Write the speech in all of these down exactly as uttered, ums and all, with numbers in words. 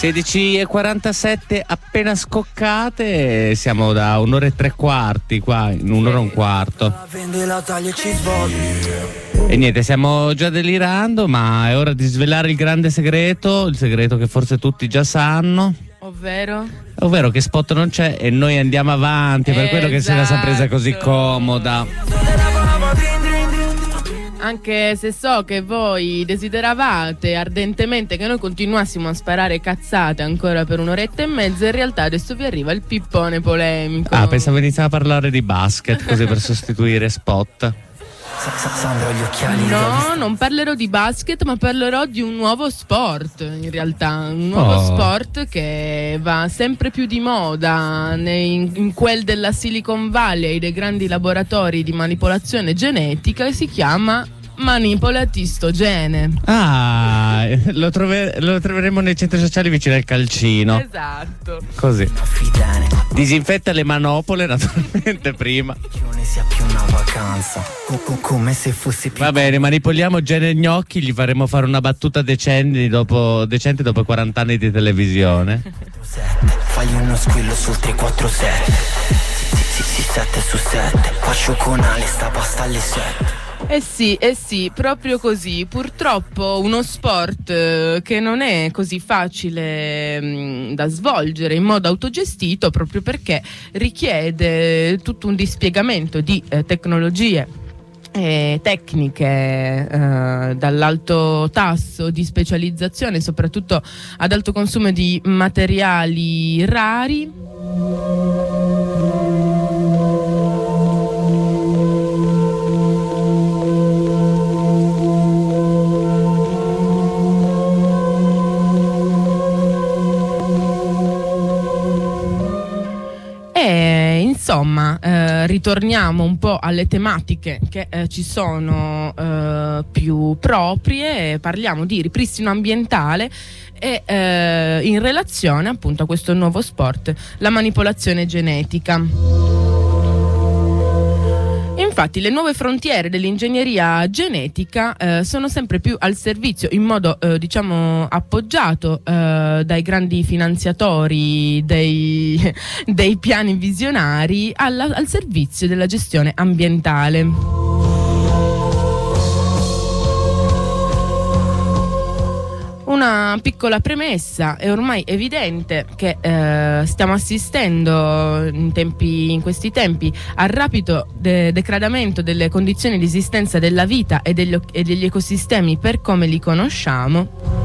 sedici e quarantasette appena scoccate, siamo da un'ora e tre quarti qua, in un'ora e un quarto. E niente, stiamo già delirando, ma è ora di svelare il grande segreto, il segreto che forse tutti già sanno. Ovvero? Ovvero che spot non c'è e noi andiamo avanti, per esatto. quello che se la sa presa così comoda. Anche se so che voi desideravate ardentemente che noi continuassimo a sparare cazzate ancora per un'oretta e mezza, in realtà adesso vi arriva il pippone polemico. Ah, pensavo iniziava a parlare di basket, così per sostituire spot. No, non parlerò di basket, ma parlerò di un nuovo sport, in realtà, un nuovo oh. sport che va sempre più di moda in, in quel della Silicon Valley, dei grandi laboratori di manipolazione genetica, e si chiama manipolatistogene. Ah, lo, trove- lo troveremo nei centri sociali vicino al calcino. Esatto. Così. Disinfetta le manopole, naturalmente, prima. Sia più una vacanza, come se fossi più. Va bene, manipoliamo Gene Gnocchi, gli faremo fare una battuta decente dopo, decente dopo quaranta anni di televisione. Fagli uno squillo sul tre quattro sette. Sì, sì, sette su sette. Faccio con Ale sta pasta alle sette. Eh sì, eh sì, proprio così. Purtroppo uno sport eh, che non è così facile mh, da svolgere in modo autogestito, proprio perché richiede tutto un dispiegamento di eh, tecnologie e tecniche eh, dall'alto tasso di specializzazione, soprattutto ad alto consumo di materiali rari. Insomma, eh, ritorniamo un po' alle tematiche che eh, ci sono eh, più proprie, parliamo di ripristino ambientale e eh, in relazione appunto a questo nuovo sport, la manipolazione genetica. Infatti le nuove frontiere dell'ingegneria genetica eh, sono sempre più al servizio, in modo eh, diciamo appoggiato eh, dai grandi finanziatori dei, dei piani visionari, alla, al servizio della gestione ambientale. Una piccola premessa: è ormai evidente che eh, stiamo assistendo in, tempi, in questi tempi al rapido de- degradamento delle condizioni di esistenza della vita e degli, e degli ecosistemi per come li conosciamo.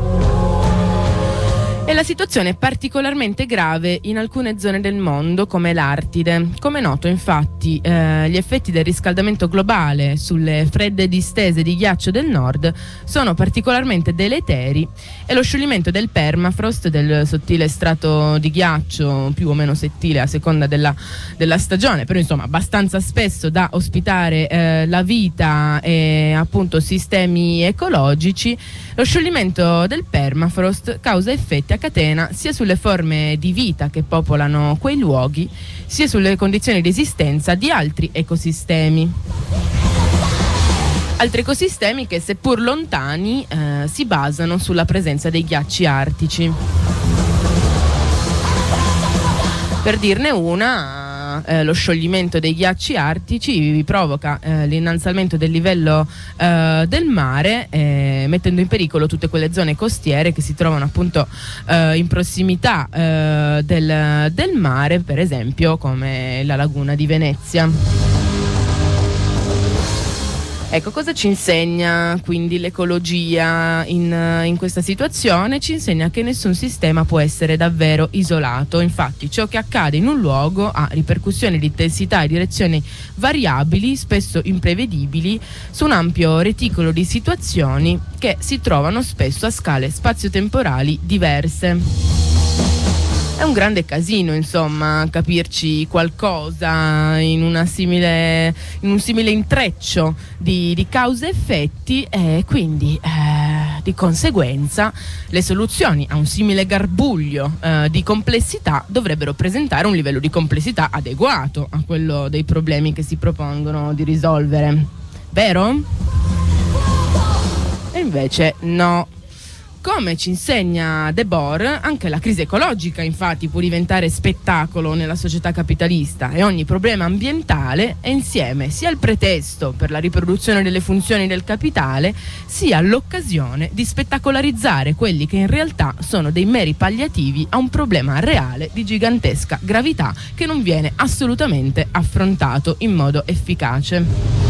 E la situazione è particolarmente grave in alcune zone del mondo come l'Artide. Come è noto, infatti, eh, gli effetti del riscaldamento globale sulle fredde distese di ghiaccio del nord sono particolarmente deleteri e lo scioglimento del permafrost, del sottile strato di ghiaccio più o meno sottile a seconda della, della stagione, però insomma abbastanza spesso da ospitare eh, la vita e appunto sistemi ecologici. Lo scioglimento del permafrost causa effetti a catena sia sulle forme di vita che popolano quei luoghi, sia sulle condizioni di esistenza di altri ecosistemi. Altri ecosistemi che, seppur lontani, eh, si basano sulla presenza dei ghiacci artici. Per dirne una, Eh, lo scioglimento dei ghiacci artici provoca eh, l'innalzamento del livello eh, del mare, eh, mettendo in pericolo tutte quelle zone costiere che si trovano appunto eh, in prossimità eh, del, del mare, per esempio come la laguna di Venezia. Ecco, cosa ci insegna quindi l'ecologia in, in questa situazione? Ci insegna che nessun sistema può essere davvero isolato. Infatti, ciò che accade in un luogo ha ripercussioni di intensità e direzioni variabili, spesso imprevedibili, su un ampio reticolo di situazioni che si trovano spesso a scale spazio-temporali diverse. È un grande casino, insomma, capirci qualcosa in, una simile, in un simile intreccio di, di cause e effetti, e quindi eh, di conseguenza le soluzioni a un simile garbuglio eh, di complessità dovrebbero presentare un livello di complessità adeguato a quello dei problemi che si propongono di risolvere. Vero? E invece no. Come ci insegna Debord, anche la crisi ecologica infatti può diventare spettacolo nella società capitalista e ogni problema ambientale è insieme sia il pretesto per la riproduzione delle funzioni del capitale, sia l'occasione di spettacolarizzare quelli che in realtà sono dei meri palliativi a un problema reale di gigantesca gravità che non viene assolutamente affrontato in modo efficace.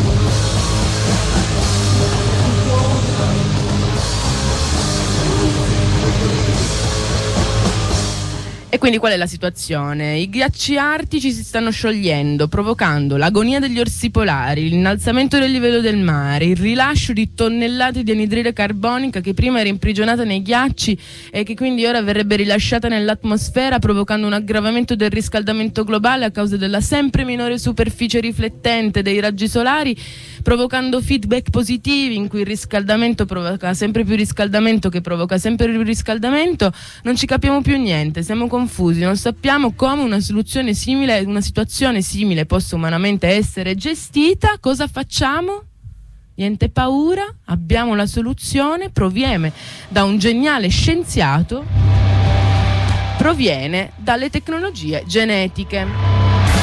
E quindi qual è la situazione? I ghiacci artici si stanno sciogliendo, provocando l'agonia degli orsi polari, l'innalzamento del livello del mare, il rilascio di tonnellate di anidride carbonica che prima era imprigionata nei ghiacci e che quindi ora verrebbe rilasciata nell'atmosfera, provocando un aggravamento del riscaldamento globale a causa della sempre minore superficie riflettente dei raggi solari, provocando feedback positivi in cui il riscaldamento provoca sempre più riscaldamento che provoca sempre più riscaldamento. Non ci capiamo più niente, siamo confusi, non sappiamo come una soluzione simile, una situazione simile possa umanamente essere gestita. Cosa facciamo? Niente paura, abbiamo la soluzione, proviene da un geniale scienziato, proviene dalle tecnologie genetiche.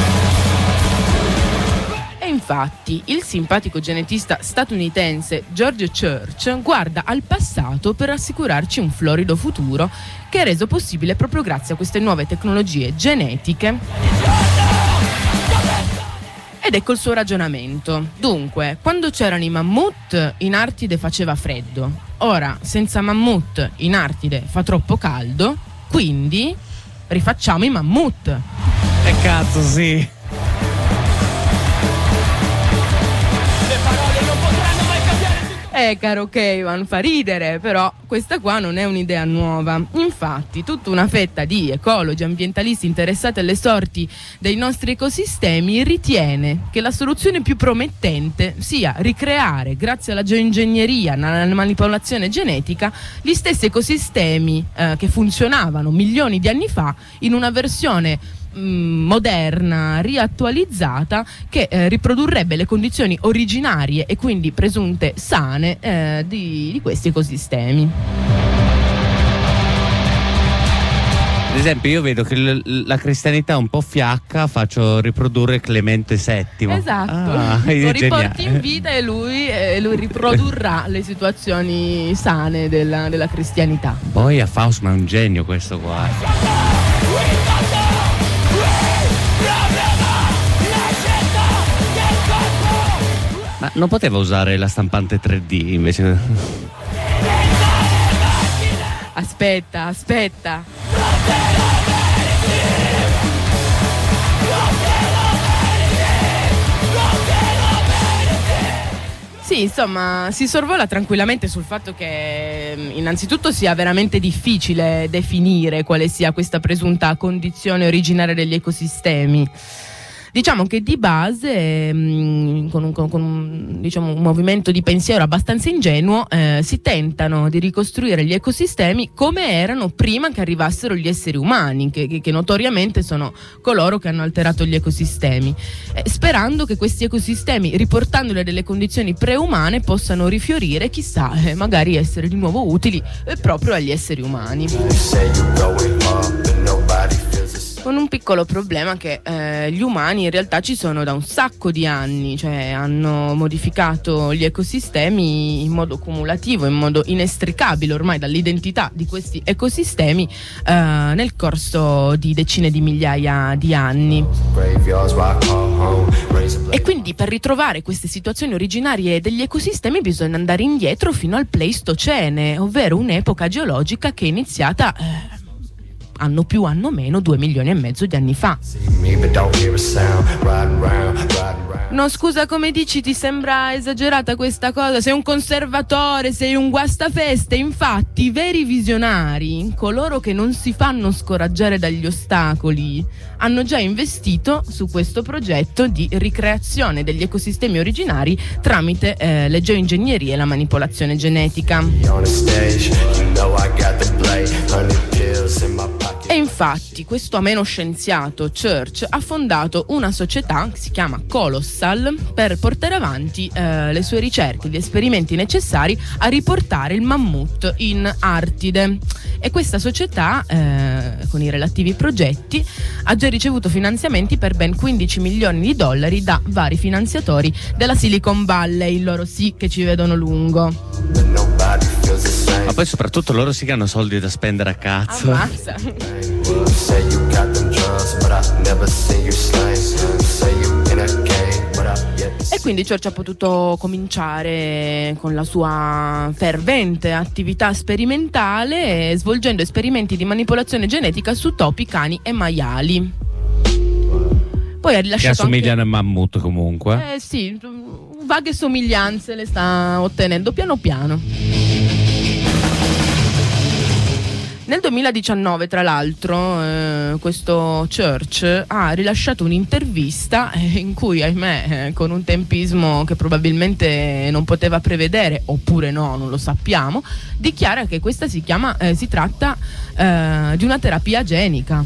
Infatti, il simpatico genetista statunitense George Church guarda al passato per assicurarci un florido futuro che è reso possibile proprio grazie a queste nuove tecnologie genetiche. Ed ecco il suo ragionamento. Dunque, quando c'erano i mammut, in Artide faceva freddo. Ora, senza mammut, in Artide fa troppo caldo, quindi rifacciamo i mammut. E cazzo, sì. Eh, caro Keivan, fa ridere, però questa qua non è un'idea nuova. Infatti, tutta una fetta di ecologi, ambientalisti interessati alle sorti dei nostri ecosistemi ritiene che la soluzione più promettente sia ricreare, grazie alla geoingegneria, alla manipolazione genetica, gli stessi ecosistemi eh, che funzionavano milioni di anni fa in una versione moderna, riattualizzata, che eh, riprodurrebbe le condizioni originarie e quindi presunte sane eh, di, di questi ecosistemi. Ad esempio, io vedo che l- la cristianità è un po' fiacca, faccio riprodurre Clemente settimo. Esatto, ah, lo riporti in vita e lui, eh, lui riprodurrà le situazioni sane della, della cristianità. Poi a Faustman è un genio questo qua. Ma non poteva usare la stampante tre D invece? Aspetta, aspetta. Sì, insomma, si sorvola tranquillamente sul fatto che innanzitutto sia veramente difficile definire quale sia questa presunta condizione originaria degli ecosistemi. Diciamo che di base, mh, con, un, con un, diciamo, un movimento di pensiero abbastanza ingenuo, eh, si tentano di ricostruire gli ecosistemi come erano prima che arrivassero gli esseri umani, che, che, che notoriamente sono coloro che hanno alterato gli ecosistemi, eh, sperando che questi ecosistemi, riportandoli a delle condizioni preumane, possano rifiorire, chissà, eh, magari essere di nuovo utili eh, proprio agli esseri umani. Con un piccolo problema che eh, gli umani in realtà ci sono da un sacco di anni, cioè hanno modificato gli ecosistemi in modo cumulativo, in modo inestricabile ormai dall'identità di questi ecosistemi eh, nel corso di decine di migliaia di anni. E quindi per ritrovare queste situazioni originarie degli ecosistemi bisogna andare indietro fino al Pleistocene, ovvero un'epoca geologica che è iniziata eh, anno più anno meno due milioni e mezzo di anni fa. No, scusa, come dici, ti sembra esagerata questa cosa? Sei un conservatore, sei un guastafeste. Infatti i veri visionari, coloro che non si fanno scoraggiare dagli ostacoli, hanno già investito su questo progetto di ricreazione degli ecosistemi originari tramite eh, le geoingegnerie e la manipolazione genetica. E infatti infatti questo ameno scienziato Church ha fondato una società che si chiama Colossal per portare avanti eh, le sue ricerche, gli esperimenti necessari a riportare il mammut in Artide, e questa società eh, con i relativi progetti ha già ricevuto finanziamenti per ben quindici milioni di dollari da vari finanziatori della Silicon Valley. Loro sì che ci vedono lungo. Ma poi soprattutto loro sì che hanno soldi da spendere a cazzo. Ammazza. E quindi Church ha potuto cominciare con la sua fervente attività sperimentale, svolgendo esperimenti di manipolazione genetica su topi, cani e maiali. Poi ha rilasciato che assomigliano anche... a mammut comunque. Eh sì, vaghe somiglianze le sta ottenendo piano piano. Nel duemiladiciannove, tra l'altro, eh, questo Church ha rilasciato un'intervista eh, in cui, ahimè, eh, con un tempismo che probabilmente non poteva prevedere, oppure no, non lo sappiamo, dichiara che questa si chiama, eh, si tratta eh, di una terapia genica.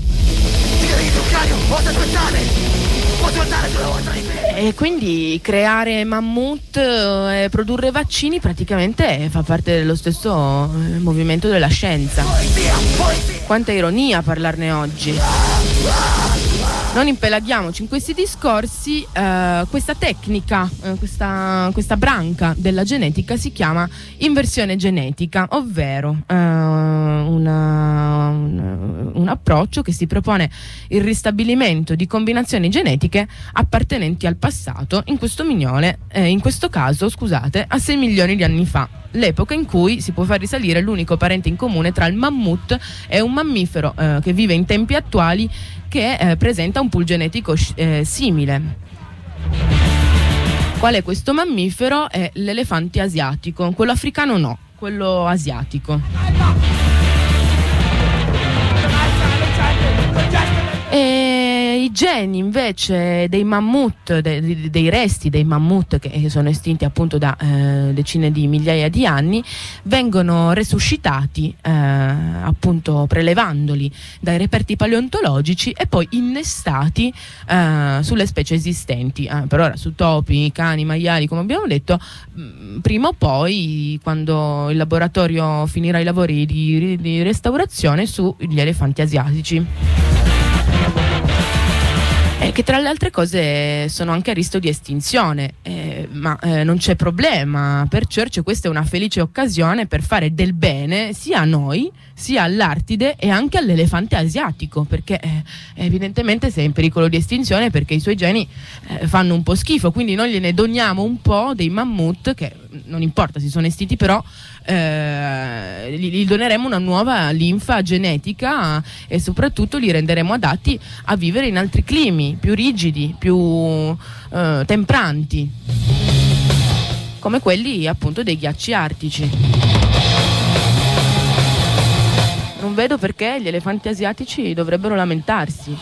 E quindi creare mammut e produrre vaccini praticamente fa parte dello stesso movimento della scienza. Quanta ironia parlarne oggi. Non impelaghiamoci in questi discorsi. eh, questa tecnica, eh, questa, questa branca della genetica si chiama inversione genetica, ovvero eh, una, un, un approccio che si propone il ristabilimento di combinazioni genetiche appartenenti al passato, in questo mignole, eh, in questo caso, scusate, a sei milioni di anni fa, l'epoca in cui si può far risalire l'unico parente in comune tra il mammut e un mammifero eh, che vive in tempi attuali, che eh, presenta un pool genetico eh, simile. Qual è questo mammifero? È l'elefante asiatico, quello africano no, quello asiatico. E i geni invece dei mammut, dei, dei resti dei mammut che sono estinti appunto da eh, decine di migliaia di anni, vengono resuscitati eh, appunto prelevandoli dai reperti paleontologici e poi innestati eh, sulle specie esistenti. Eh, per ora su topi, cani, maiali, come abbiamo detto, mh, prima o poi, quando il laboratorio finirà i lavori di, di restaurazione, sugli elefanti asiatici. Eh, che tra le altre cose sono anche a rischio di estinzione, eh, ma eh, non c'è problema. Per Church questa è una felice occasione per fare del bene sia a noi, sia all'Artide e anche all'elefante asiatico, perché eh, evidentemente sei in pericolo di estinzione perché i suoi geni eh, fanno un po' schifo, quindi noi gliene doniamo un po' dei mammut, che non importa si sono estinti, però eh, gli, gli doneremo una nuova linfa genetica e soprattutto li renderemo adatti a vivere in altri climi più rigidi, più eh, tempranti, come quelli appunto dei ghiacci artici. Non vedo perché gli elefanti asiatici dovrebbero lamentarsi.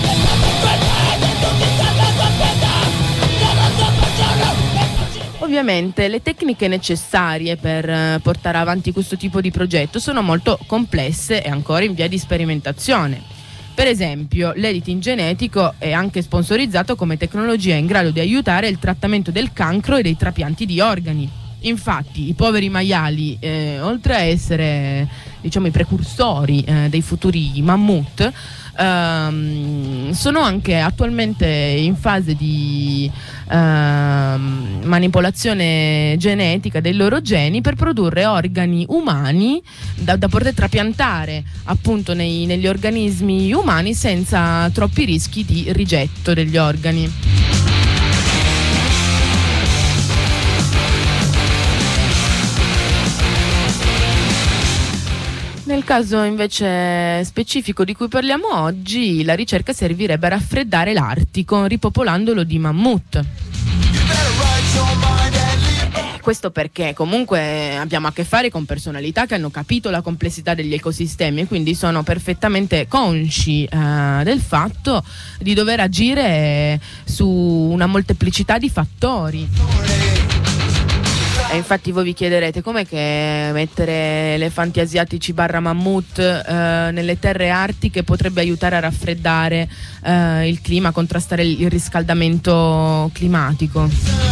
Ovviamente le tecniche necessarie per portare avanti questo tipo di progetto sono molto complesse e ancora in via di sperimentazione. Per esempio, l'editing genetico è anche sponsorizzato come tecnologia in grado di aiutare il trattamento del cancro e dei trapianti di organi. Infatti, i poveri maiali, eh, oltre a essere, diciamo, i precursori eh, dei futuri mammut, ehm, sono anche attualmente in fase di ehm, manipolazione genetica dei loro geni per produrre organi umani da, da poter trapiantare appunto nei, negli organismi umani senza troppi rischi di rigetto degli organi. Nel caso invece specifico di cui parliamo oggi, la ricerca servirebbe a raffreddare l'Artico, ripopolandolo di mammut. Eh, questo perché comunque abbiamo a che fare con personalità che hanno capito la complessità degli ecosistemi e quindi sono perfettamente consci eh, del fatto di dover agire su una molteplicità di fattori. E infatti voi vi chiederete com'è che mettere elefanti asiatici barra mammut eh, nelle terre artiche potrebbe aiutare a raffreddare eh, il clima, a contrastare il riscaldamento climatico.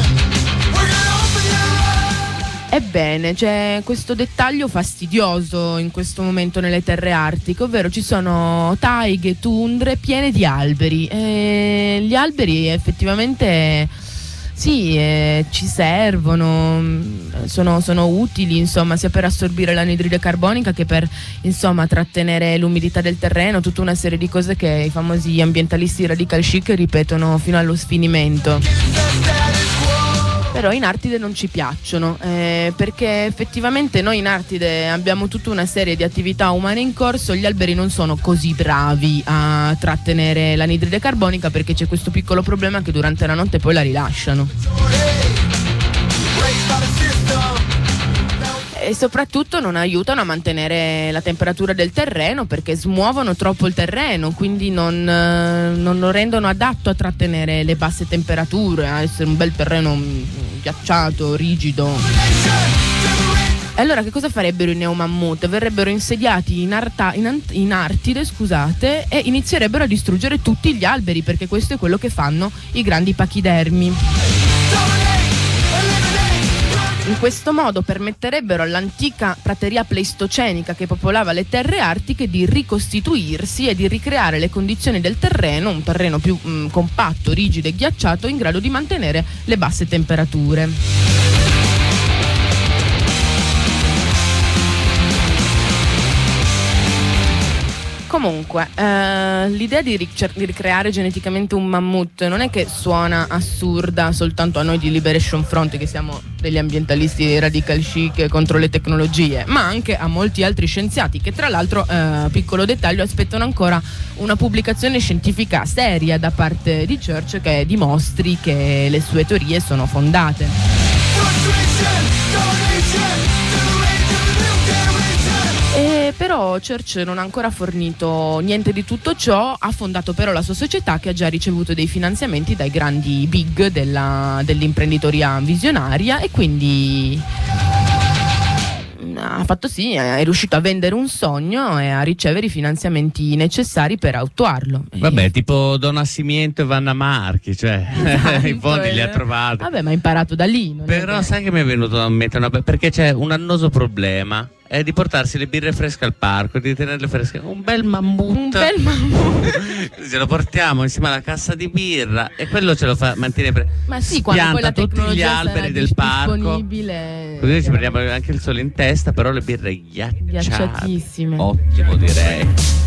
Ebbene, c'è questo dettaglio fastidioso in questo momento nelle terre artiche, ovvero ci sono taighe, tundre piene di alberi. E gli alberi effettivamente sì, eh, ci servono, sono, sono utili, insomma, sia per assorbire l'anidride carbonica che per, insomma, trattenere l'umidità del terreno, tutta una serie di cose che i famosi ambientalisti radical chic ripetono fino allo sfinimento. Però in Artide non ci piacciono, eh, perché effettivamente noi in Artide abbiamo tutta una serie di attività umane in corso. Gli alberi non sono così bravi a trattenere l'anidride carbonica, perché c'è questo piccolo problema che durante la notte poi la rilasciano. E soprattutto non aiutano a mantenere la temperatura del terreno, perché smuovono troppo il terreno, quindi non, non lo rendono adatto a trattenere le basse temperature, a essere un bel terreno ghiacciato, rigido. E allora che cosa farebbero i neomammut? Verrebbero insediati in, Arta, in, Ant, in Artide, scusate, e inizierebbero a distruggere tutti gli alberi, perché questo è quello che fanno i grandi pachidermi. In questo modo permetterebbero all'antica prateria pleistocenica che popolava le terre artiche di ricostituirsi e di ricreare le condizioni del terreno, un terreno più mh, compatto, rigido e ghiacciato, in grado di mantenere le basse temperature. Comunque, eh, l'idea di, ric- di ricreare geneticamente un mammut non è che suona assurda soltanto a noi di Liberation Front, che siamo degli ambientalisti radical chic contro le tecnologie, ma anche a molti altri scienziati che, tra l'altro, eh, piccolo dettaglio, aspettano ancora una pubblicazione scientifica seria da parte di Church che dimostri che le sue teorie sono fondate. E però Church non ha ancora fornito niente di tutto ciò, ha fondato però la sua società, che ha già ricevuto dei finanziamenti dai grandi big della, dell'imprenditoria visionaria, e quindi ha fatto sì, è riuscito a vendere un sogno e a ricevere i finanziamenti necessari per attuarlo. Vabbè, tipo Don Assimiento e Vanna Marchi, cioè esatto, i fondi li ha trovati. Vabbè, ma ha imparato da lì. Non Però è sai che mi è venuto a mettere una... perché c'è un annoso problema. È di portarsi le birre fresche al parco, di tenerle fresche. Un bel mammut. Un bel mammut. Ce lo portiamo insieme alla cassa di birra e quello ce lo fa mantenere. Pre- Ma sì, quando poi la tutti gli alberi del parco. Disponibile. Così ci prendiamo anche il sole in testa, però le birre ghiacciate. Ghiacciatissime. Ottimo, direi.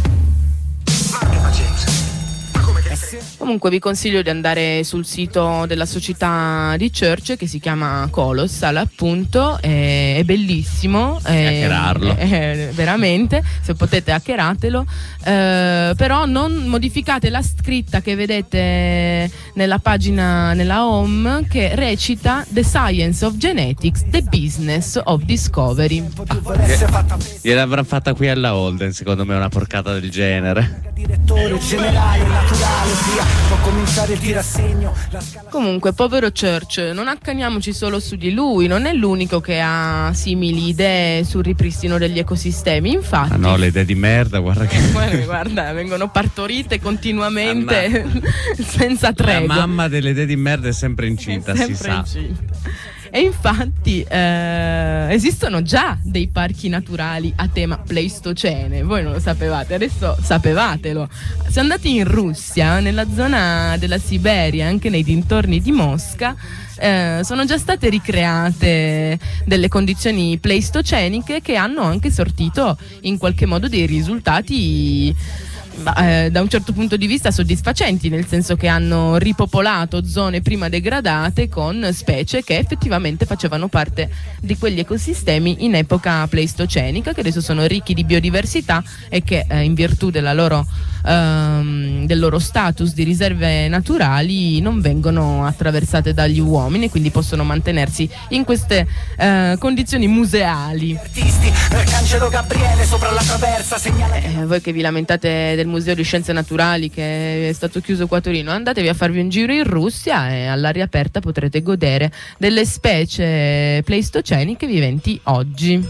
Comunque vi consiglio di andare sul sito della società di Church, che si chiama Colossal, appunto, è, è bellissimo, è, hackerarlo, è, è, veramente, se potete hackeratelo, eh, però non modificate la scritta che vedete nella pagina, nella home, che recita The Science of Genetics, The Business of Discovery. Ah, gliel'avrà fatta qui alla Holden, secondo me, una porcata del genere. Direttore generale naturale, via, può cominciare il tirassegno. Comunque, povero Church, non accaniamoci solo su di lui, non è l'unico che ha simili idee sul ripristino degli ecosistemi, infatti. Ah no, le idee di merda, guarda che... guarda, vengono partorite continuamente senza tregua. La mamma delle idee di merda è sempre incinta, è sempre si sa. Incinta. E infatti eh, esistono già dei parchi naturali a tema pleistocene, voi non lo sapevate, adesso sapevatelo. Se andate in Russia, nella zona della Siberia, anche nei dintorni di Mosca, eh, sono già state ricreate delle condizioni pleistoceniche che hanno anche sortito in qualche modo dei risultati Eh, da un certo punto di vista soddisfacenti, nel senso che hanno ripopolato zone prima degradate con specie che effettivamente facevano parte di quegli ecosistemi in epoca pleistocenica, che adesso sono ricchi di biodiversità e che eh, in virtù della loro, ehm, del loro status di riserve naturali non vengono attraversate dagli uomini, quindi possono mantenersi in queste eh, condizioni museali. Artisti, Arcangelo Gabriele sopra la traversa segnala. Eh, voi che vi lamentate del del Museo di Scienze Naturali che è stato chiuso qua a Torino, andatevi a farvi un giro in Russia e all'aria aperta potrete godere delle specie pleistoceniche viventi oggi.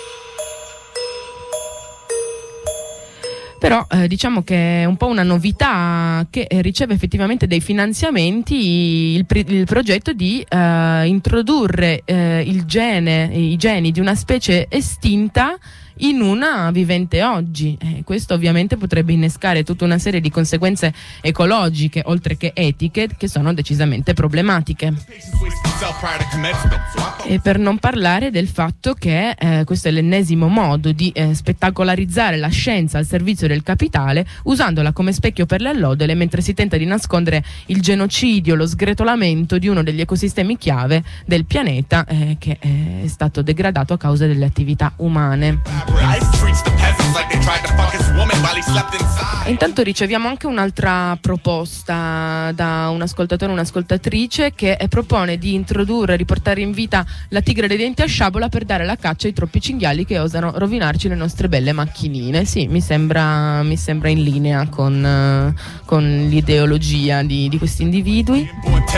Però eh, diciamo che è un po' una novità che eh, riceve effettivamente dei finanziamenti il, pr- il progetto di eh, introdurre eh, il gene, i geni di una specie estinta in una vivente oggi. Eh, questo ovviamente potrebbe innescare tutta una serie di conseguenze ecologiche oltre che etiche che sono decisamente problematiche. E per non parlare del fatto che eh, questo è l'ennesimo modo di eh, spettacolarizzare la scienza al servizio del capitale, usandola come specchio per le allodole mentre si tenta di nascondere il genocidio, lo sgretolamento di uno degli ecosistemi chiave del pianeta eh, che è stato degradato a causa delle attività umane. E intanto riceviamo anche un'altra proposta da un ascoltatore o un'ascoltatrice che propone di introdurre, riportare in vita la tigre dei denti a sciabola per dare la caccia ai troppi cinghiali che osano rovinarci le nostre belle macchinine. Sì, mi sembra, mi sembra in linea con, con l'ideologia di, di questi individui.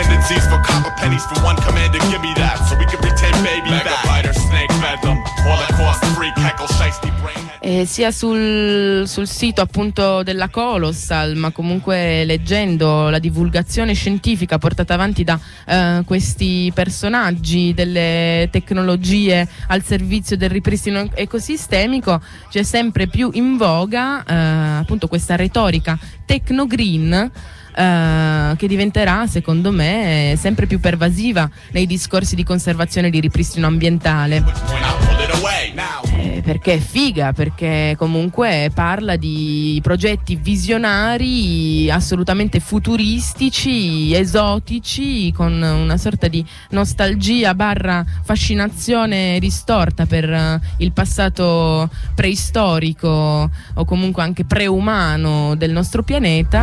E sia sul, sul sito appunto della Colossal, ma comunque leggendo la divulgazione scientifica portata avanti da eh, questi personaggi delle tecnologie al servizio del ripristino ecosistemico, c'è sempre più in voga eh, appunto questa retorica techno-green Uh, che diventerà, secondo me, sempre più pervasiva nei discorsi di conservazione e di ripristino ambientale. Eh, perché è figa, perché comunque parla di progetti visionari assolutamente futuristici, esotici, con una sorta di nostalgia barra fascinazione distorta per uh, il passato preistorico o comunque anche preumano del nostro pianeta.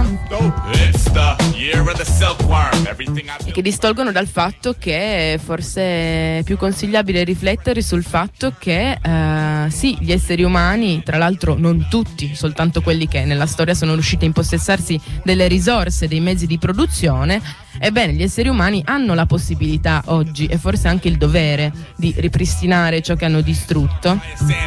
E che distolgono dal fatto che forse è più consigliabile riflettere sul fatto che eh, sì, gli esseri umani, tra l'altro non tutti, soltanto quelli che nella storia sono riusciti a impossessarsi delle risorse, dei mezzi di produzione, ebbene gli esseri umani hanno la possibilità oggi e forse anche il dovere di ripristinare ciò che hanno distrutto.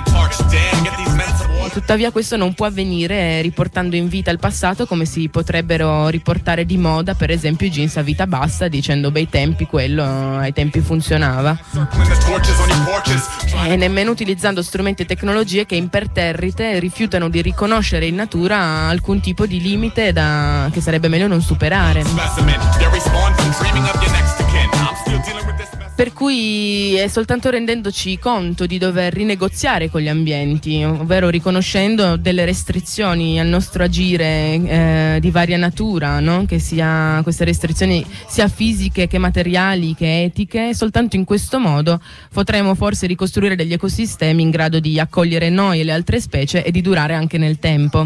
E tuttavia questo non può avvenire riportando in vita il passato come si potrebbero riportare di moda per esempio i jeans a vita bassa dicendo bei tempi, quello ai tempi funzionava, e nemmeno utilizzando strumenti e tecnologie che imperterrite rifiutano di riconoscere in natura alcun tipo di limite da, che sarebbe meglio non superare. Per cui è soltanto rendendoci conto di dover rinegoziare con gli ambienti, ovvero riconoscendo delle restrizioni al nostro agire eh, di varia natura, no? Che sia queste restrizioni sia fisiche che materiali che etiche, soltanto in questo modo potremo forse ricostruire degli ecosistemi in grado di accogliere noi e le altre specie e di durare anche nel tempo.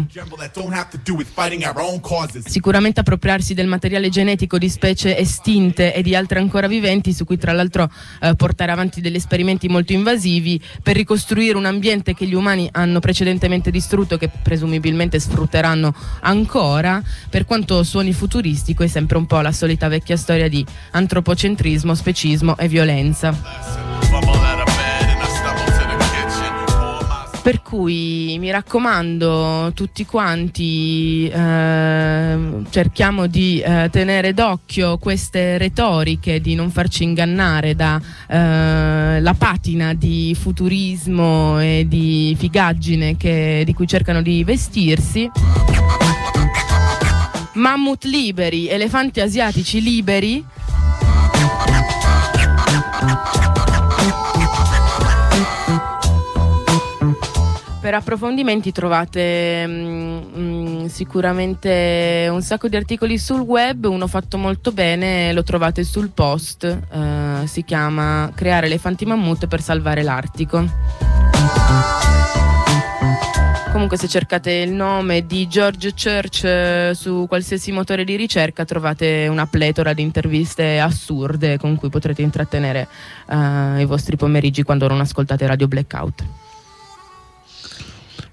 Sicuramente appropriarsi del materiale genetico di specie estinte e di altre ancora viventi, su cui tra l'altro Eh, portare avanti degli esperimenti molto invasivi per ricostruire un ambiente che gli umani hanno precedentemente distrutto, che presumibilmente sfrutteranno ancora, per quanto suoni futuristico, è sempre un po' la solita vecchia storia di antropocentrismo, specismo e violenza. Per cui mi raccomando, tutti quanti eh, cerchiamo di eh, tenere d'occhio queste retoriche, di non farci ingannare da eh, la patina di futurismo e di figaggine che, di cui cercano di vestirsi. Mammut liberi, elefanti asiatici liberi. Per approfondimenti trovate mh, sicuramente un sacco di articoli sul web, uno fatto molto bene lo trovate sul Post, eh, si chiama Creare elefanti mammut per salvare l'Artico. Comunque se cercate il nome di George Church eh, su qualsiasi motore di ricerca trovate una pletora di interviste assurde con cui potrete intrattenere eh, i vostri pomeriggi quando non ascoltate Radio Blackout.